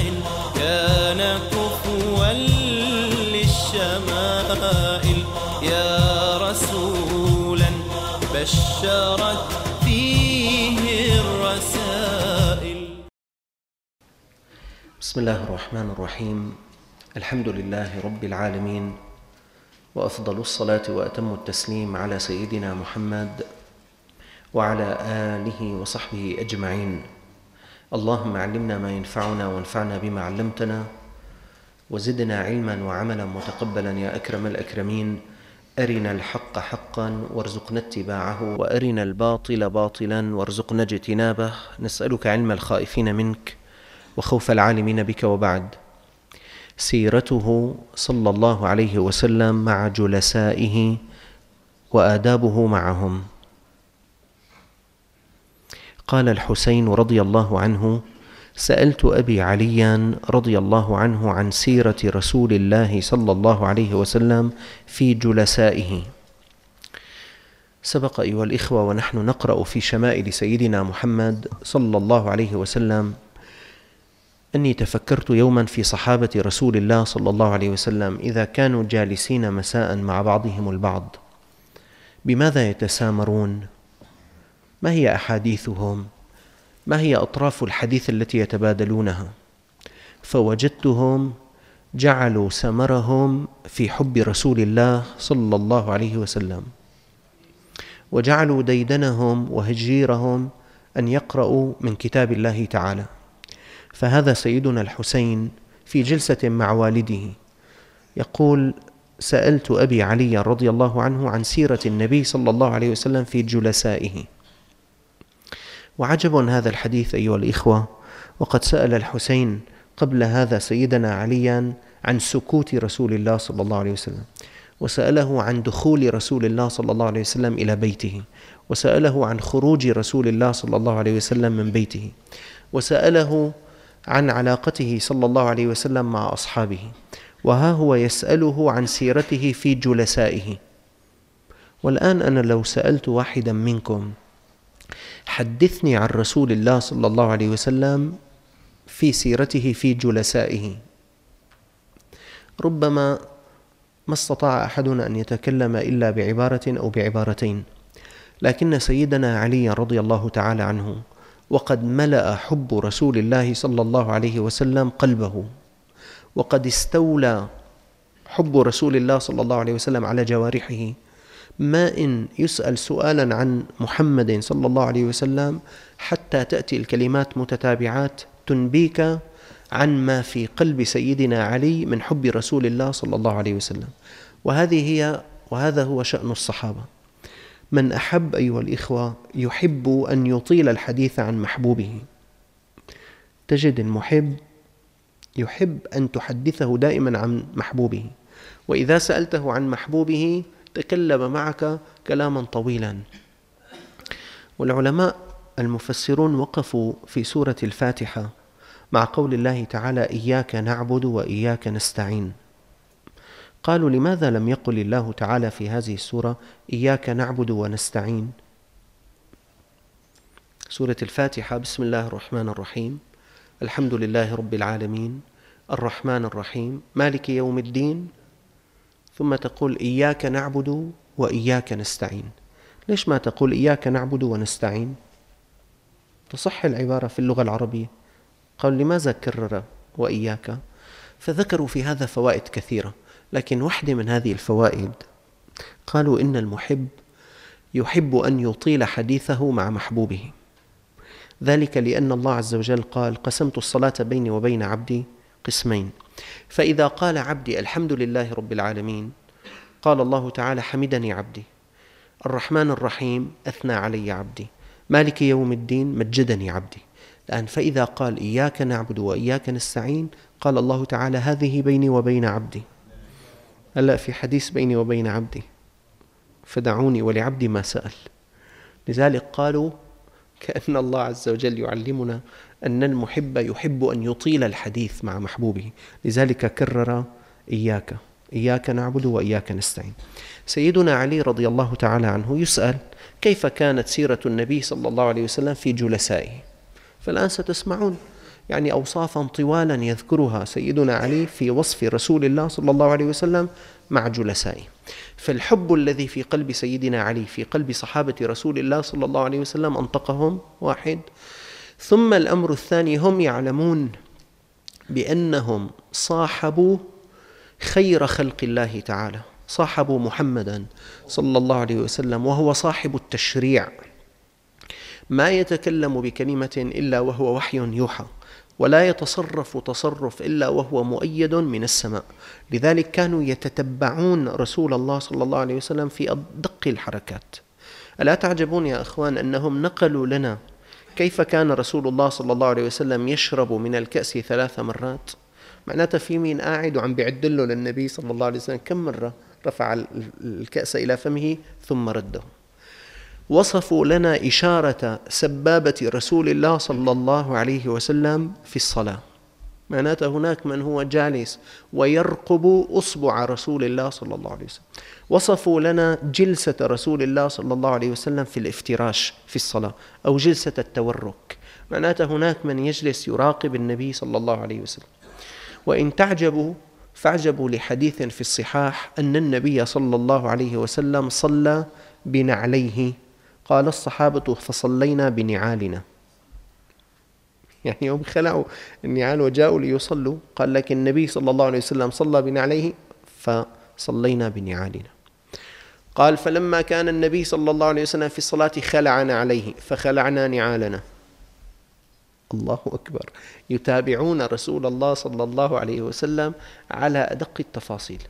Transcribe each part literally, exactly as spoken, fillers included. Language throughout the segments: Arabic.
كان كفوا للشمائل يا رسولا بشرت فيه الرسائل. بسم الله الرحمن الرحيم. الحمد لله رب العالمين، وأفضل الصلاة وأتم التسليم على سيدنا محمد وعلى آله وصحبه أجمعين. اللهم علمنا ما ينفعنا وانفعنا بما علمتنا، وزدنا علما وعملا متقبلا يا أكرم الأكرمين. أرنا الحق حقا وارزقنا اتباعه، وأرنا الباطل باطلا وارزقنا اجتنابه. نسألك علم الخائفين منك وخوف العالمين بك. وبعد، سيرته صلى الله عليه وسلم مع جلسائه وآدابه معهم. قال الحسين رضي الله عنه: سألت أبي عليا رضي الله عنه عن سيرة رسول الله صلى الله عليه وسلم في جلسائه. سبق أيها الإخوة ونحن نقرأ في شمائل سيدنا محمد صلى الله عليه وسلم أني تفكرت يوما في صحابة رسول الله صلى الله عليه وسلم إذا كانوا جالسين مساء مع بعضهم البعض بماذا يتسامرون؟ ما هي أحاديثهم؟ ما هي أطراف الحديث التي يتبادلونها؟ فوجدتهم جعلوا سمرهم في حب رسول الله صلى الله عليه وسلم، وجعلوا ديدنهم وهجيرهم أن يقرأوا من كتاب الله تعالى. فهذا سيدنا الحسين في جلسة مع والده يقول: سألت أبي علي رضي الله عنه عن سيرة النبي صلى الله عليه وسلم في جلسائه. وعجب هذا الحديث أيها الإخوة، وقد سأل الحسين قبل هذا سيدنا عليا عن سكوت رسول الله صلى الله عليه وسلم، وسأله عن دخول رسول الله صلى الله عليه وسلم إلى بيته، وسأله عن خروج رسول الله صلى الله عليه وسلم من بيته، وسأله عن علاقته صلى الله عليه وسلم مع أصحابه. وها هو يسأله عن سيرته في جلسائه. والآن أنا لو سألت واحدا منكم: حدثني عن رسول الله صلى الله عليه وسلم في سيرته في جلسائه، ربما ما استطاع أحدنا أن يتكلم إلا بعبارة أو بعبارتين. لكن سيدنا علي رضي الله تعالى عنه وقد ملأ حب رسول الله صلى الله عليه وسلم قلبه، وقد استولى حب رسول الله صلى الله عليه وسلم على جوارحه، ما إن يسأل سؤالا عن محمد صلى الله عليه وسلم حتى تأتي الكلمات متتابعات تنبيك عن ما في قلب سيدنا علي من حب رسول الله صلى الله عليه وسلم. وهذه هي وهذا هو شأن الصحابة. من أحب أيها الإخوة يحب أن يطيل الحديث عن محبوبه. تجد المحب يحب أن تحدثه دائما عن محبوبه، وإذا سألته عن محبوبه تكلم معك كلاما طويلا. والعلماء المفسرون وقفوا في سورة الفاتحة مع قول الله تعالى: إياك نعبد وإياك نستعين. قالوا: لماذا لم يقل الله تعالى في هذه السورة إياك نعبد ونستعين؟ سورة الفاتحة: بسم الله الرحمن الرحيم، الحمد لله رب العالمين، الرحمن الرحيم، مالك يوم الدين، ثم تقول إياك نعبد وإياك نستعين. ليش ما تقول إياك نعبد ونستعين؟ تصح العبارة في اللغة العربية. قال: لماذا كرر وإياك؟ فذكروا في هذا فوائد كثيرة، لكن واحدة من هذه الفوائد قالوا إن المحب يحب أن يطيل حديثه مع محبوبه، ذلك لأن الله عز وجل قال: قسمت الصلاة بيني وبين عبدي قسمين. فإذا قال عبدي الحمد لله رب العالمين، قال الله تعالى: حمدني عبدي. الرحمن الرحيم: أثنى علي عبدي. مالك يوم الدين: مجدني عبدي. الآن فإذا قال إياك نعبد وإياك نستعين، قال الله تعالى: هذه بيني وبين عبدي. هلأ في حديث بيني وبين عبدي، فدعوني ولعبدي ما سأل. لذلك قالوا كأن الله عز وجل يعلمنا أن المحب يحب أن يطيل الحديث مع محبوبه، لذلك كرر إياك إياك نعبد وإياك نستعين. سيدنا علي رضي الله تعالى عنه يسأل: كيف كانت سيرة النبي صلى الله عليه وسلم في جلسائه؟ فالآن ستسمعون يعني أوصافا طوالا يذكرها سيدنا علي في وصف رسول الله صلى الله عليه وسلم مع جلسائه. فالحب الذي في قلب سيدنا علي في قلب صحابة رسول الله صلى الله عليه وسلم أنطقهم واحد. ثم الأمر الثاني، هم يعلمون بأنهم صاحبوا خير خلق الله تعالى، صاحبوا محمدا صلى الله عليه وسلم، وهو صاحب التشريع، ما يتكلم بكلمة إلا وهو وحي يوحى، ولا يتصرف تصرف إلا وهو مؤيد من السماء. لذلك كانوا يتتبعون رسول الله صلى الله عليه وسلم في أدق الحركات. ألا تعجبون يا أخوان أنهم نقلوا لنا كيف كان رسول الله صلى الله عليه وسلم يشرب من الكأس ثلاث مرات؟ معناته في مين قاعد وعم بيعدله للنبي صلى الله عليه وسلم كم مرة رفع الكأس إلى فمه ثم رده. وصفوا لنا إشارة سبابة رسول الله صلى الله عليه وسلم في الصلاة، معناته هناك من هو جالس ويرقب أصبع رسول الله صلى الله عليه وسلم. وصفوا لنا جلسة رسول الله صلى الله عليه وسلم في الافتراش في الصلاة أو جلسة التورك، معناته هناك من يجلس يراقب النبي صلى الله عليه وسلم. وإن تعجبوا فاعجبوا لحديث في الصحاح أن النبي صلى الله عليه وسلم صلى بنعليه، قال الصحابة فصلينا بنعالنا، يعني هم خلعوا النعال وجاءوا ليصلوا، قال لكن النبي صلى الله عليه وسلم صلى بنعليه فصلينا بنعالنا. قال فلما كان النبي صلى الله عليه وسلم في الصلاة خلعنا عليه فخلعنا نعالنا. الله أكبر، يتابعون رسول الله صلى الله عليه وسلم على أدق التفاصيل.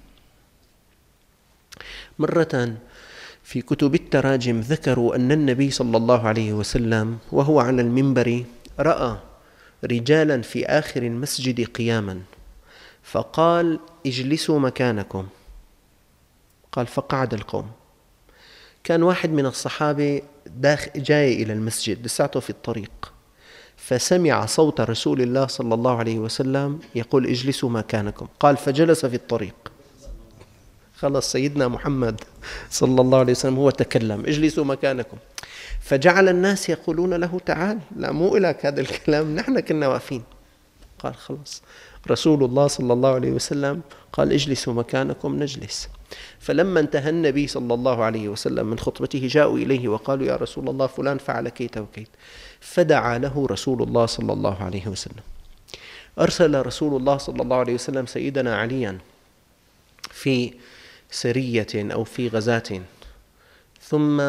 مرة في كتب التراجم ذكروا أن النبي صلى الله عليه وسلم وهو على المنبر رأى رجالا في آخر المسجد قياما، فقال اجلسوا مكانكم، قال فقعد القوم. كان واحد من الصحابة جاي إلى المسجد لساته في الطريق، فسمع صوت رسول الله صلى الله عليه وسلم يقول اجلسوا مكانكم، قال فجلس في الطريق. خلص سيدنا محمد صلى الله عليه وسلم هو تكلم اجلسوا مكانكم، فجعل الناس يقولون له تعال، لا مو إلك هذا الكلام، نحن كنا واقفين. قال خلص رسول الله صلى الله عليه وسلم قال اجلسوا مكانكم نجلس. فلما انتهى النبي صلى الله عليه وسلم من خطبته جاءوا إليه وقالوا يا رسول الله فلان فعل كيت وكيت، فدعا له رسول الله صلى الله عليه وسلم. أرسل رسول الله صلى الله عليه وسلم سيدنا عليا في سرية أو في غزاة، ثم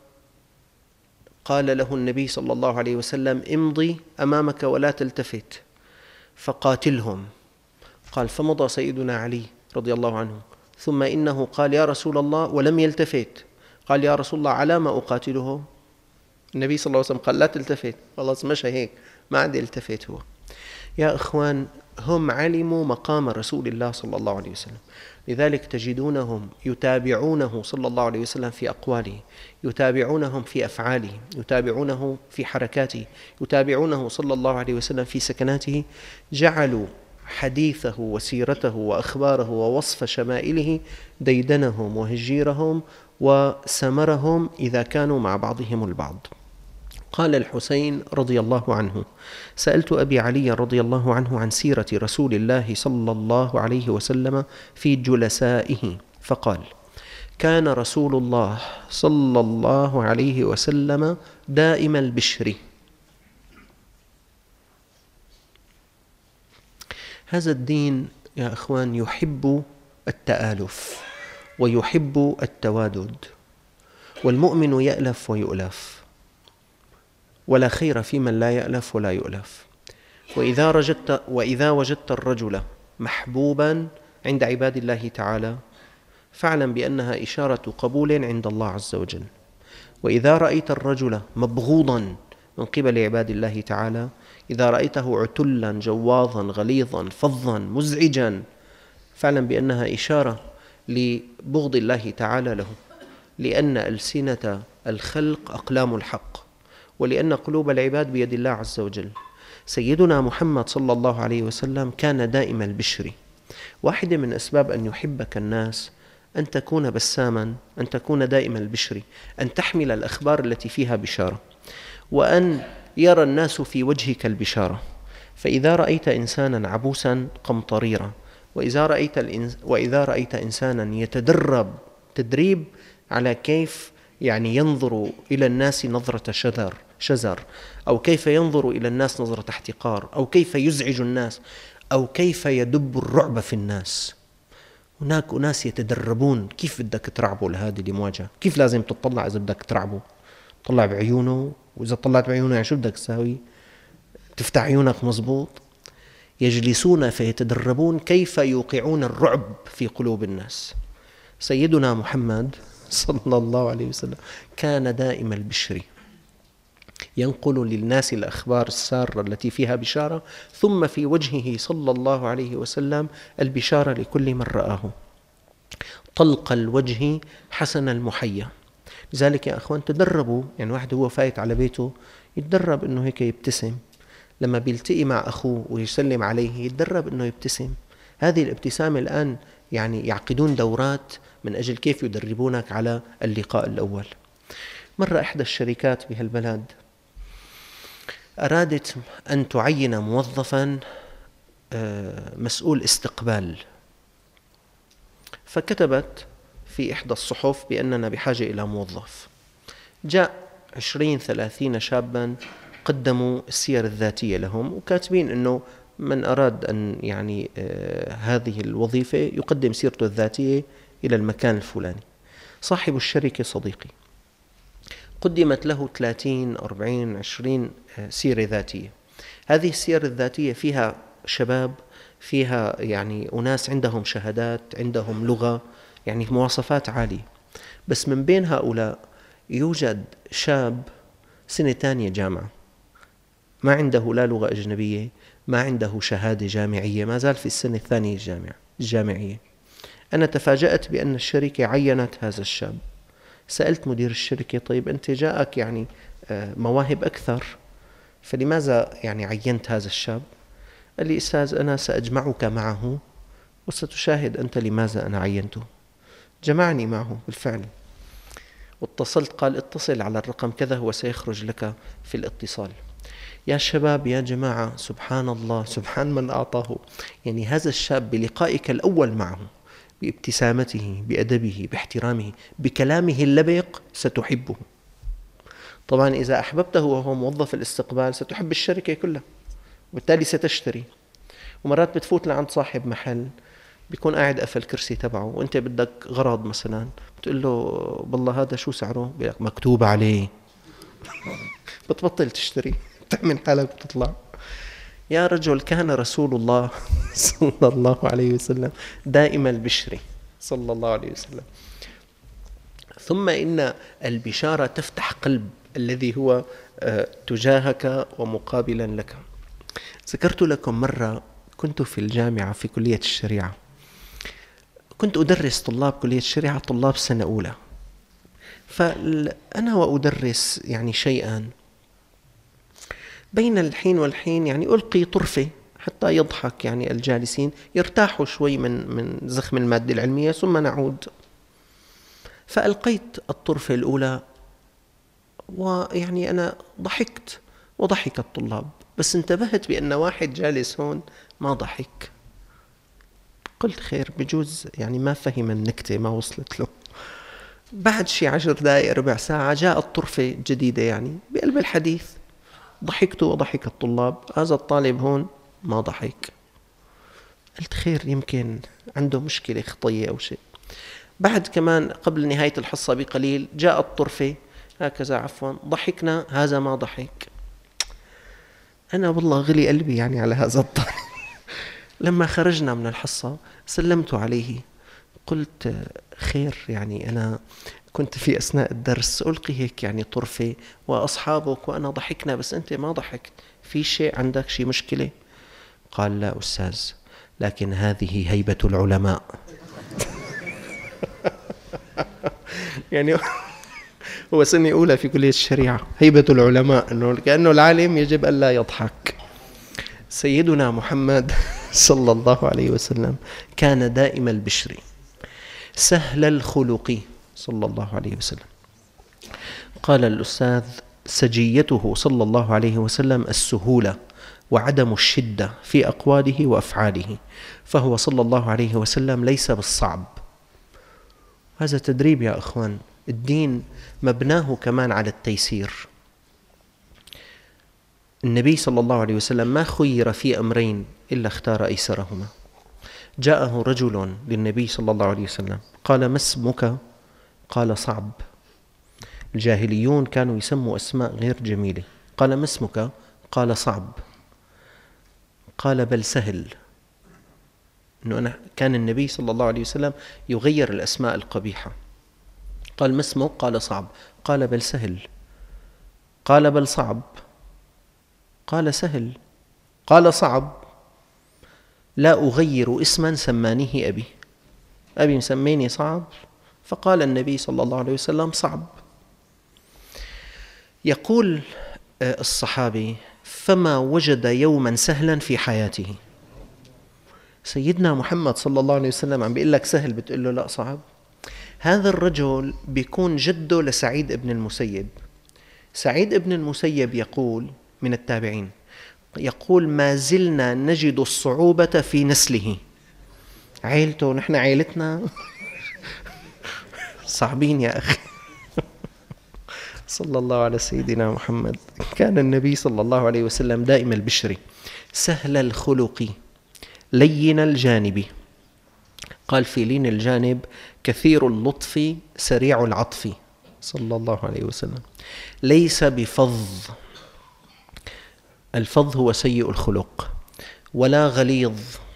قال له النبي صلى الله عليه وسلم امضي أمامك ولا تلتفت فقاتلهم. قال فمضى سيدنا علي رضي الله عنه، ثم إنه قال يا رسول الله ولم يلتفت، قال يا رسول الله على ما أقاتلهم؟ النبي صلى الله عليه وسلم قال لا تلتفت، خلاص مشى هيك ما عاد يلتفت هو. يا إخوان هم علموا مقام رسول الله صلى الله عليه وسلم، لذلك تجدونهم يتابعونه صلى الله عليه وسلم في أقواله، يتابعونهم في أفعاله، يتابعونه في حركاته، يتابعونه صلى الله عليه وسلم في سكناته. جعلوا حديثه وسيرته وأخباره ووصف شمائله ديدنهم وهجيرهم وسمرهم إذا كانوا مع بعضهم البعض. قال الحسين رضي الله عنه سألت أبي علي رضي الله عنه عن سيرة رسول الله صلى الله عليه وسلم في جلسائه، فقال كان رسول الله صلى الله عليه وسلم دائم البشر. هذا الدين يا أخوان يحب التآلف ويحب التوادد، والمؤمن يألف ويؤلف، ولا خير في من لا يألف ولا يؤلف. وإذا وجدت, وإذا وجدت الرجل محبوبا عند عباد الله تعالى فاعلم بأنها إشارة قبول عند الله عز وجل. وإذا رأيت الرجل مبغوضا من قبل عباد الله تعالى، إذا رأيته عتلا جواظا غليظا فظا مزعجا، فاعلم بأنها إشارة لبغض الله تعالى له، لأن ألسنة الخلق أقلام الحق، ولأن قلوب العباد بيد الله عز وجل. سيدنا محمد صلى الله عليه وسلم كان دائم البشر. واحدة من أسباب أن يحبك الناس أن تكون بساما، أن تكون دائم البشر، أن تحمل الأخبار التي فيها بشارة، وأن يرى الناس في وجهك البشارة. فإذا رأيت إنسانا عبوسا قمطريرا، وإذا رأيت, الإنس وإذا رأيت إنسانا يتدرب تدريب على كيف يعني ينظر إلى الناس نظرة شذر شزر، أو كيف ينظر إلى الناس نظرة احتقار، أو كيف يزعج الناس، أو كيف يدب الرعب في الناس. هناك أناس يتدربون كيف بدك ترعبوا لهذه المواجهة، كيف لازم تطلع إذا بدك ترعبه، طلع بعيونه، وإذا طلعت بعيونه يعني شو بدك تساوي، تفتح عيونك مزبوط. يجلسون فيتدربون كيف يوقعون الرعب في قلوب الناس. سيدنا محمد صلى الله عليه وسلم كان دائم البشر، ينقل للناس الأخبار السارة التي فيها بشارة، ثم في وجهه صلى الله عليه وسلم البشارة لكل من رآه. طلق الوجه حسن المحيا. لذلك يا أخوان تدربوا، يعني واحد هو فايت على بيته يتدرب أنه هيك يبتسم، لما بيلتقي مع أخوه ويسلم عليه يتدرب أنه يبتسم. هذه الابتسامة الآن يعني يعقدون دورات من أجل كيف يدربونك على اللقاء الأول. مرة إحدى الشركات بهالبلد أرادت أن تعين موظفا مسؤول استقبال، فكتبت في إحدى الصحف بأننا بحاجة إلى موظف. جاء عشرين ثلاثين شابا قدموا السير الذاتية لهم، وكاتبين أنه من أراد أن يعني آه هذه الوظيفة يقدم سيرته الذاتية إلى المكان الفلاني. صاحب الشركة صديقي، قدمت له ثلاثين أربعين عشرين سيرة ذاتية. هذه السير الذاتية فيها شباب، فيها يعني أناس عندهم شهادات، عندهم لغة، يعني مواصفات عالية. بس من بين هؤلاء يوجد شاب سنة ثانية جامعة، ما عنده لا لغة أجنبية، ما عنده شهادة جامعية، ما زال في السنة الثانية الجامعة الجامعية. أنا تفاجأت بأن الشركة عينت هذا الشاب. سألت مدير الشركة طيب أنت جاءك يعني مواهب أكثر، فلماذا يعني عينت هذا الشاب؟ قال لي أستاذ أنا سأجمعك معه وستشاهد أنت لماذا أنا عينته. جمعني معه بالفعل، واتصلت، قال اتصل على الرقم كذا هو سيخرج لك في الاتصال. يا شباب يا جماعة، سبحان الله، سبحان من أعطاه. يعني هذا الشاب بلقائك الأول معه، بابتسامته، بأدبه، باحترامه، بكلامه اللبق، ستحبه. طبعا إذا أحببته وهو موظف الاستقبال ستحب الشركة كلها، وبالتالي ستشتري. ومرات بتفوت لعند صاحب محل بيكون قاعد قفل كرسي تبعه وانت بدك غراض مثلا، بتقول له بالله هذا شو سعره؟ بيقول لك مكتوب عليه. بتبطل تشتري، تعمل حالك بتطلع. يا رجل كان رسول الله صلى الله عليه وسلم دائم البشر صلى الله عليه وسلم. ثم إن البشارة تفتح قلب الذي هو تجاهك ومقابلا لك. ذكرت لكم مرة كنت في الجامعة في كلية الشريعة، كنت أدرس طلاب كلية الشريعة، طلاب سنة أولى. فأنا وأدرس يعني شيئا بين الحين والحين يعني ألقي طرفة حتى يضحك يعني الجالسين، يرتاحوا شوي من من زخم المادة العلمية، ثم نعود. فألقيت الطرفة الأولى ويعني أنا ضحكت وضحك الطلاب، بس انتبهت بأن واحد جالس هون ما ضحك. قلت خير بجوز يعني ما فهم النكتة، ما وصلت له. بعد شي عشر دقائق ربع ساعة جاءت طرفة جديدة يعني بقلب الحديث، ضحكت وضحك الطلاب، هذا الطالب هون ما ضحك. قلت خير يمكن عنده مشكلة خطية أو شيء. بعد كمان قبل نهاية الحصة بقليل جاءت طرفة هكذا عفوا، ضحكنا، هذا ما ضحك. أنا والله غلي قلبي يعني على هذا الطالب. لما خرجنا من الحصة سلمت عليه، قلت خير يعني أنا كنت في أثناء الدرس ألقي هيك يعني طرفة وأصحابك وأنا ضحكنا بس أنت ما ضحكت، في شيء عندك شيء مشكلة؟ قال لا أستاذ، لكن هذه هيبة العلماء. يعني هو سنة أولى في كلية الشريعة، هيبة العلماء، إنه كأنه العالم يجب أن لا يضحك. سيدنا محمد صلى الله عليه وسلم كان دائم البشر سهل الخلق صلى الله عليه وسلم. قال الأستاذ سجيته صلى الله عليه وسلم السهولة، وعدم الشدة في أقواله وأفعاله، فهو صلى الله عليه وسلم ليس بالصعب. هذا تدريب يا أخوان، الدين مبناه كمان على التيسير. النبي صلى الله عليه وسلم ما خير في أمرين إلا اختار أيسرهما. جاءه رجل للنبي صلى الله عليه وسلم قال: ما اسمك؟ قال: صعب. الجاهليون كانوا يسموا أسماء غير جميلة. قال: ما اسمك؟ قال: صعب. قال: بل سهل. إنه أنا كان النبي صلى الله عليه وسلم يغير الأسماء القبيحة. قال: ما اسمك؟ قال: صعب. قال: بل سهل. قال: بل صعب. قال: سهل. قال: صعب. لا أغير اسما سمانيه أبي، أبي مسميني صعب، فقال النبي صلى الله عليه وسلم: صعب. يقول الصحابي: فما وجد يوما سهلا في حياته. سيدنا محمد صلى الله عليه وسلم عم بيقول لك سهل، بتقول له لا صعب. هذا الرجل بيكون جده لسعيد ابن المسيب. سعيد ابن المسيب يقول من التابعين، يقول: ما زلنا نجد الصعوبة في نسله. عيلته، نحن عيلتنا صعبين يا أخي. صلى الله على سيدنا محمد. كان النبي صلى الله عليه وسلم دائم البشر، سهل الخلق، لين الجانب. قال في لين الجانب: كثير اللطف سريع العطف، صلى الله عليه وسلم. ليس بفظ، الفظ هو سيء الخلق، ولا غليظ،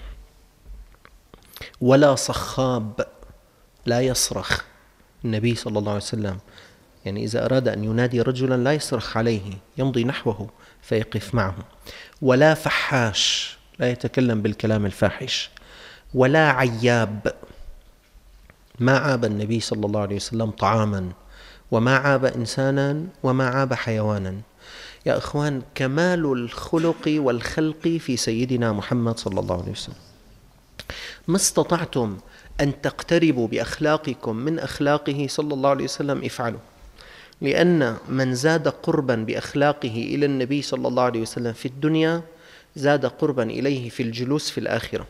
ولا صخاب، لا يصرخ. النبي صلى الله عليه وسلم يعني إذا أراد أن ينادي رجلا لا يصرخ عليه، يمضي نحوه فيقف معه. ولا فحاش، لا يتكلم بالكلام الفاحش. ولا عياب، ما عاب النبي صلى الله عليه وسلم طعاما، وما عاب إنسانا، وما عاب حيوانا. يا أخوان، كمال الخلق والخلق في سيدنا محمد صلى الله عليه وسلم. ما استطعتم أن تقتربوا بأخلاقكم من أخلاقه صلى الله عليه وسلم افعلوا، لأن من زاد قربا بأخلاقه إلى النبي صلى الله عليه وسلم في الدنيا زاد قربا إليه في الجلوس في الآخرة.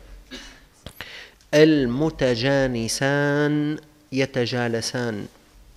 المتجانسان يتجالسان.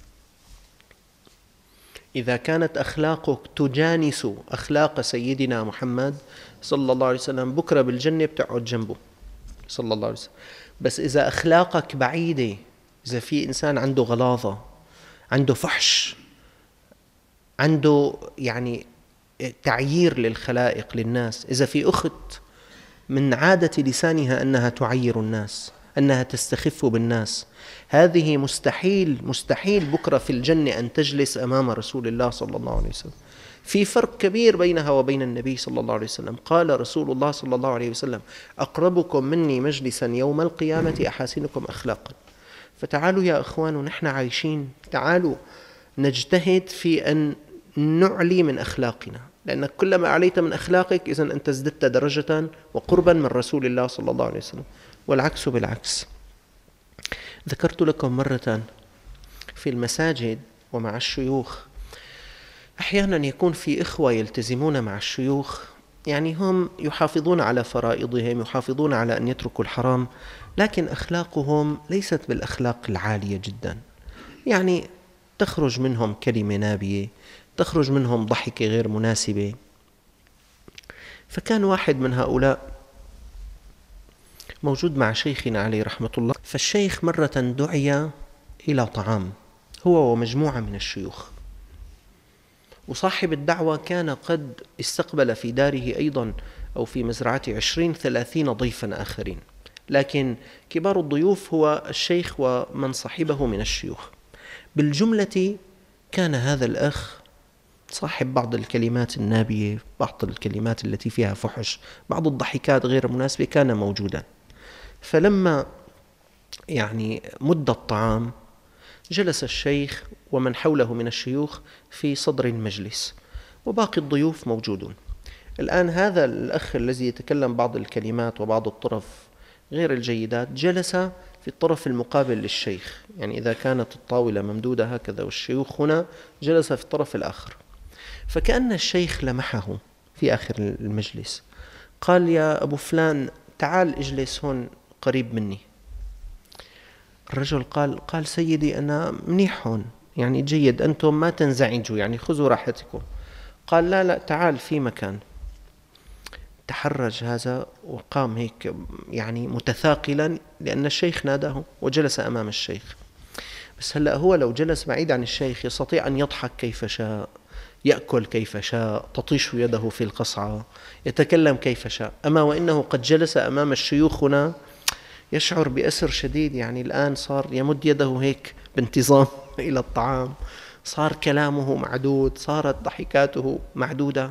إذا كانت أخلاقك تجانس أخلاق سيدنا محمد صلى الله عليه وسلم، بكرة بالجنة بتقعد جنبه صلى الله عليه وسلم. بس إذا أخلاقك بعيدة، إذا في إنسان عنده غلاظة، عنده فحش، عنده يعني تعيير للخلائق للناس، إذا في أخت من عادة لسانها أنها تعير الناس، أنها تستخف بالناس، هذه مستحيل مستحيل بكرة في الجنة أن تجلس أمام رسول الله صلى الله عليه وسلم. في فرق كبير بينها وبين النبي صلى الله عليه وسلم. قال رسول الله صلى الله عليه وسلم: أقربكم مني مجلسا يوم القيامة أحاسنكم أخلاقا. فتعالوا يا أخوان، ونحن عايشين، تعالوا نجتهد في أن نعلي من أخلاقنا، لأنك كلما عليت من أخلاقك إذن أنت ازددت درجة وقربا من رسول الله صلى الله عليه وسلم، والعكس بالعكس. ذكرت لكم مرة في المساجد ومع الشيوخ، أحيانا يكون في إخوة يلتزمون مع الشيوخ، يعني هم يحافظون على فرائضهم، يحافظون على أن يتركوا الحرام، لكن أخلاقهم ليست بالأخلاق العالية جدا. يعني تخرج منهم كلمة نابية، تخرج منهم ضحكة غير مناسبة. فكان واحد من هؤلاء موجود مع شيخنا عليه رحمة الله، فالشيخ مرة دعي إلى طعام هو ومجموعة من الشيوخ، وصاحب الدعوة كان قد استقبل في داره أيضا أو في مزرعته عشرين ثلاثين ضيفا آخرين، لكن كبار الضيوف هو الشيخ ومن صاحبه من الشيوخ. بالجملة كان هذا الأخ صاحب بعض الكلمات النابية، بعض الكلمات التي فيها فحش، بعض الضحكات غير مناسبة، كان موجودا. فلما يعني مد الطعام جلس الشيخ ومن حوله من الشيوخ في صدر المجلس، وباقي الضيوف موجودون. الآن هذا الأخ الذي يتكلم بعض الكلمات وبعض الطرف غير الجيدات جلس في الطرف المقابل للشيخ، يعني إذا كانت الطاولة ممدودة هكذا والشيوخ هنا، جلس في الطرف الآخر. فكأن الشيخ لمحه في آخر المجلس قال يا أبو فلان تعال اجلس هون قريب مني. الرجل قال قال سيدي أنا منيح هون، يعني جيد، أنتم ما تنزعجوا، يعني خذوا راحتكم. قال لا لا تعال في مكان. تحرج هذا وقام هيك يعني متثاقلا، لأن الشيخ ناداه وجلس أمام الشيخ. بس هلأ هو لو جلس بعيد عن الشيخ يستطيع أن يضحك كيف شاء، يأكل كيف شاء، تطيش يده في القصعة، يتكلم كيف شاء. أما وإنه قد جلس أمام الشيوخ هنا يشعر بأسر شديد، يعني الآن صار يمد يده هيك بانتظام إلى الطعام، صار كلامه معدود، صارت ضحكاته معدودة.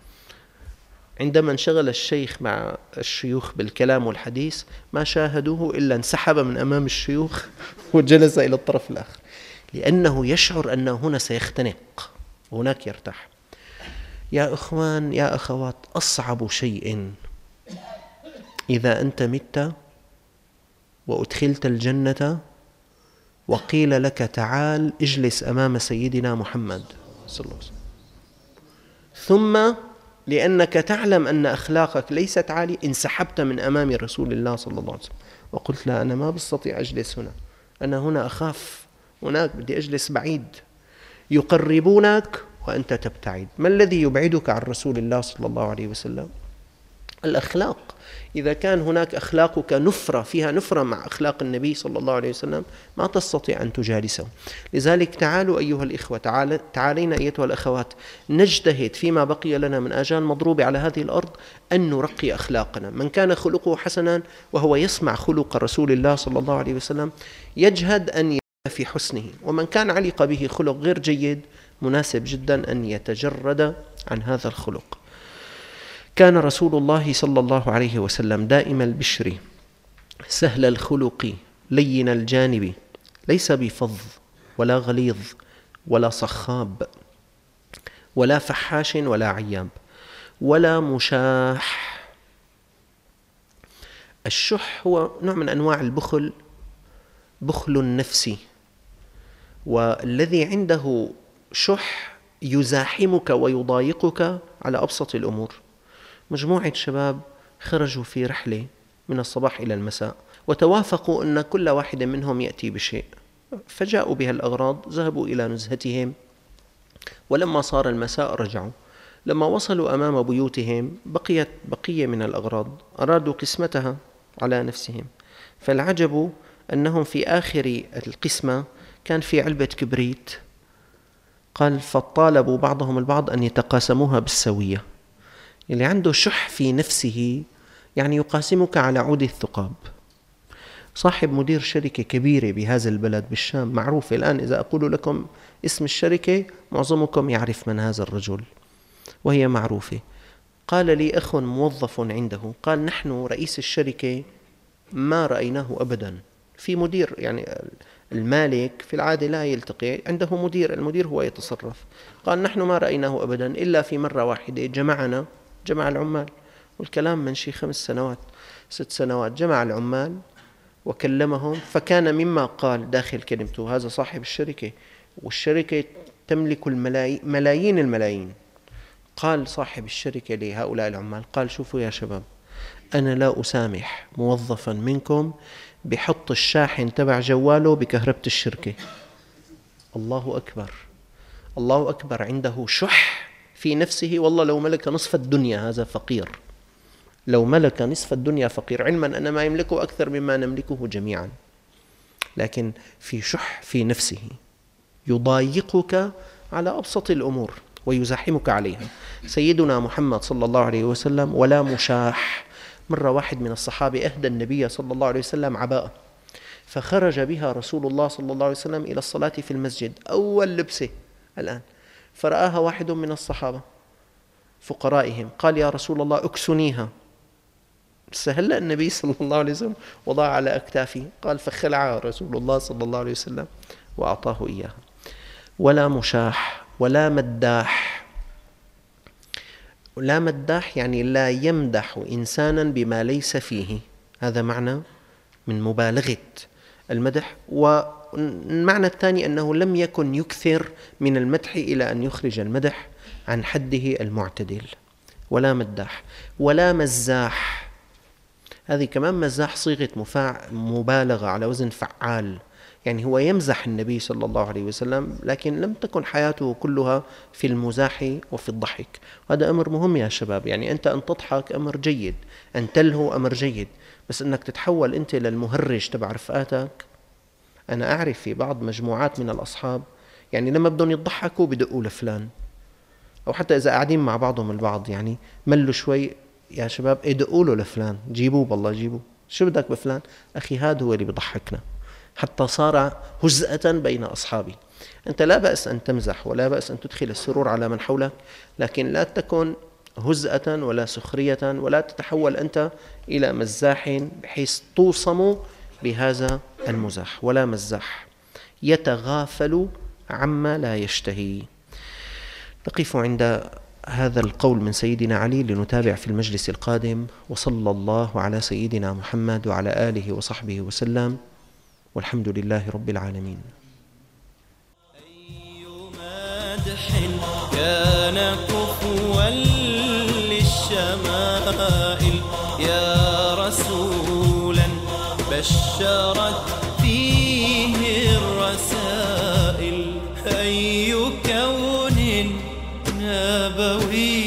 عندما انشغل الشيخ مع الشيوخ بالكلام والحديث ما شاهدوه إلا انسحب من أمام الشيوخ وجلس إلى الطرف الآخر، لأنه يشعر أنه هنا سيختنق وهناك يرتاح. يا إخوان يا أخوات، أصعب شيء إذا أنت مت وأدخلت الجنة وقيل لك تعال اجلس أمام سيدنا محمد صلى الله عليه وسلم، ثم لأنك تعلم أن أخلاقك ليست عالية انسحبت من أمام رسول الله صلى الله عليه وسلم وقلت لا أنا ما بستطيع أجلس هنا، أنا هنا أخاف، هناك بدي أجلس بعيد. يقربونك وأنت تبتعد. ما الذي يبعدك عن رسول الله صلى الله عليه وسلم؟ الأخلاق. إذا كان هناك أخلاقك نفرة فيها نفرة مع أخلاق النبي صلى الله عليه وسلم ما تستطيع أن تجالسه. لذلك تعالوا أيها الإخوة، تعال تعالينا أيتها الأخوات، نجتهد فيما بقي لنا من آجال مضروبة على هذه الأرض أن نرقي أخلاقنا. من كان خلقه حسنا وهو يسمع خلق رسول الله صلى الله عليه وسلم يجهد أن في حسنه، ومن كان علق به خلق غير جيد مناسب جدا أن يتجرد عن هذا الخلق. كان رسول الله صلى الله عليه وسلم دائم البشر سهل الخلق لين الجانب، ليس بفظ ولا غليظ ولا صخاب ولا فحاش ولا عياب ولا مشاح. الشح هو نوع من أنواع البخل، بخل النفس، والذي عنده شح يزاحمك ويضايقك على أبسط الأمور. مجموعة شباب خرجوا في رحلة من الصباح إلى المساء وتوافقوا أن كل واحد منهم يأتي بشيء، فجاءوا بها الأغراض، ذهبوا إلى نزهتهم، ولما صار المساء رجعوا. لما وصلوا أمام بيوتهم بقيت بقية من الأغراض، أرادوا قسمتها على نفسهم، فالعجب أنهم في آخر القسمة كان في علبة كبريت. قال فطالبوا بعضهم البعض أن يتقاسموها بالسوية. اللي عنده شح في نفسه يعني يقاسمك على عود الثقاب. صاحب مدير شركة كبيرة بهذا البلد بالشام معروفة الآن، إذا أقول لكم اسم الشركة معظمكم يعرف من هذا الرجل وهي معروفة. قال لي أخ موظف عنده، قال نحن رئيس الشركة ما رأيناه أبدا. في مدير، يعني المالك في العادة لا يلتقي، عنده مدير، المدير هو يتصرف. قال نحن ما رأيناه أبدا إلا في مرة واحدة جمعنا، جمع العمال، والكلام من شي خمس سنوات ست سنوات، جمع العمال وكلمهم، فكان مما قال داخل كلمته، هذا صاحب الشركة والشركة تملك الملايين ملايين الملايين. قال صاحب الشركة لهؤلاء العمال، قال شوفوا يا شباب، أنا لا أسامح موظفا منكم بحط الشاحن تبع جواله بكهربة الشركة. الله أكبر، الله أكبر. عنده شح في نفسه، والله لو ملك نصف الدنيا هذا فقير، لو ملك نصف الدنيا فقير، علما أن ما يملكه أكثر مما نملكه جميعا، لكن في شح في نفسه يضايقك على أبسط الأمور ويزاحمك عليها. سيدنا محمد صلى الله عليه وسلم ولا مشاح. مرة واحد من الصحابة أهدى النبي صلى الله عليه وسلم عباءة، فخرج بها رسول الله صلى الله عليه وسلم إلى الصلاة في المسجد، أول لبسة الآن، فرآها واحد من الصحابة فقرائهم، قال يا رسول الله اكسنيها. سهل النبي صلى الله عليه وسلم وضع على أكتافه، قال فخلعها رسول الله صلى الله عليه وسلم وأعطاه إياها. ولا مشاح ولا مداح. لا مداح يعني لا يمدح إنسانا بما ليس فيه، هذا معنى من مبالغة المدح. والمعنى الثاني أنه لم يكن يكثر من المدح إلى أن يخرج المدح عن حده المعتدل. ولا مداح ولا مزاح. هذه كمان مزاح صيغة مفاع مبالغة على وزن فعال، يعني هو يمزح النبي صلى الله عليه وسلم، لكن لم تكن حياته كلها في المزاح وفي الضحك. هذا أمر مهم يا شباب، يعني أنت أن تضحك أمر جيد، أن تلهو أمر جيد، بس أنك تتحول أنت للمهرج تبع رفقاتك. أنا أعرف في بعض مجموعات من الأصحاب يعني لما بدهم يضحكوا بدقوا لفلان، أو حتى إذا قاعدين مع بعضهم البعض يعني ملوا شوي، يا شباب ادقوا له لفلان، جيبوه بالله جيبوه، شو بدك بفلان؟ أخي هذا هو اللي بيضحكنا، حتى صار هزءة بين أصحابي. أنت لا بأس أن تمزح ولا بأس أن تدخل السرور على من حولك، لكن لا تكن هزءة ولا سخرية، ولا تتحول أنت إلى مزاح بحيث توصم بهذا المزاح. ولا مزاح يتغافل عما لا يشتهي. نقف عند هذا القول من سيدنا علي لنتابع في المجلس القادم. وصلى الله على سيدنا محمد وعلى آله وصحبه وسلم، والحمد لله رب العالمين. أي مدح كان كفوا للشمائل يا رسولا بشرت فيه الرسائل. أي كون نبوي